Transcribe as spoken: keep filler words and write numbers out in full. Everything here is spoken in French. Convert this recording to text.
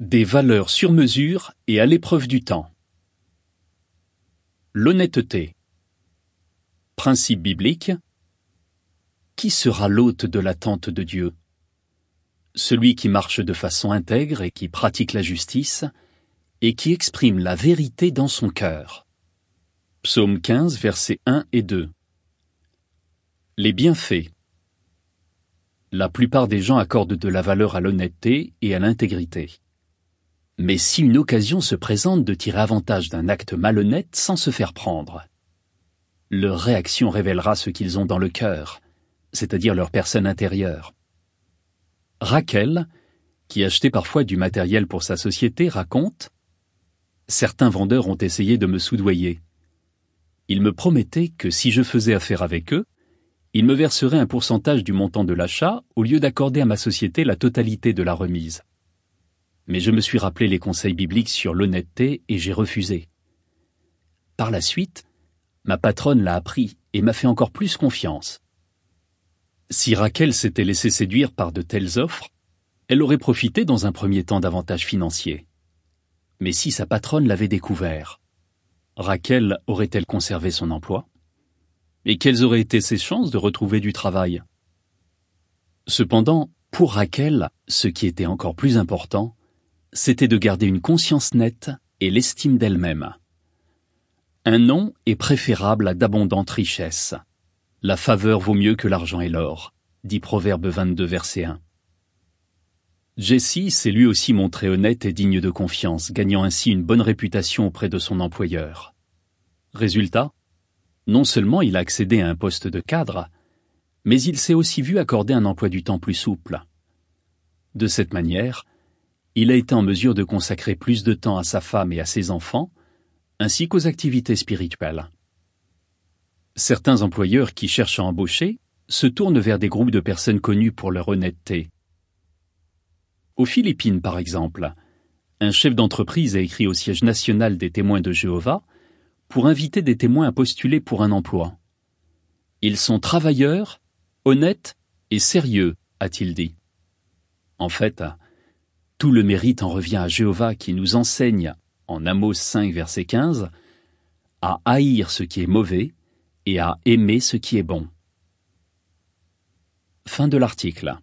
Des valeurs sur mesure et à l'épreuve du temps. L'honnêteté. Principe biblique. Qui sera l'hôte de la tente de Dieu? Celui qui marche de façon intègre et qui pratique la justice et qui exprime la vérité dans son cœur. Psaume quinze, versets un et deux. Les bienfaits. La plupart des gens accordent de la valeur à l'honnêteté et à l'intégrité. Mais si une occasion se présente de tirer avantage d'un acte malhonnête sans se faire prendre, leur réaction révélera ce qu'ils ont dans le cœur, c'est-à-dire leur personne intérieure. Rachel, qui achetait parfois du matériel pour sa société, raconte « Certains vendeurs ont essayé de me soudoyer. Ils me promettaient que si je faisais affaire avec eux, ils me verseraient un pourcentage du montant de l'achat au lieu d'accorder à ma société la totalité de la remise. Mais je me suis rappelé les conseils bibliques sur l'honnêteté et j'ai refusé. Par la suite, ma patronne l'a appris et m'a fait encore plus confiance. Si Rachel s'était laissée séduire par de telles offres, elle aurait profité dans un premier temps d'avantages financiers. Mais si sa patronne l'avait découvert, Rachel aurait-elle conservé son emploi? Et quelles auraient été ses chances de retrouver du travail? Cependant, pour Rachel, ce qui était encore plus important, c'était de garder une conscience nette et l'estime d'elle-même. Un nom est préférable à d'abondantes richesses. La faveur vaut mieux que l'argent et l'or, dit Proverbe vingt-deux, verset un. Jesse s'est lui aussi montré honnête et digne de confiance, gagnant ainsi une bonne réputation auprès de son employeur. Résultat, non seulement il a accédé à un poste de cadre, mais il s'est aussi vu accorder un emploi du temps plus souple. De cette manière, il a été en mesure de consacrer plus de temps à sa femme et à ses enfants, ainsi qu'aux activités spirituelles. Certains employeurs qui cherchent à embaucher se tournent vers des groupes de personnes connues pour leur honnêteté. Aux Philippines, par exemple, un chef d'entreprise a écrit au siège national des témoins de Jéhovah pour inviter des témoins à postuler pour un emploi. Ils sont travailleurs, honnêtes et sérieux, a-t-il dit. En fait, tout le mérite en revient à Jéhovah qui nous enseigne, en Amos cinq, verset quinze, à haïr ce qui est mauvais et à aimer ce qui est bon. Fin de l'article.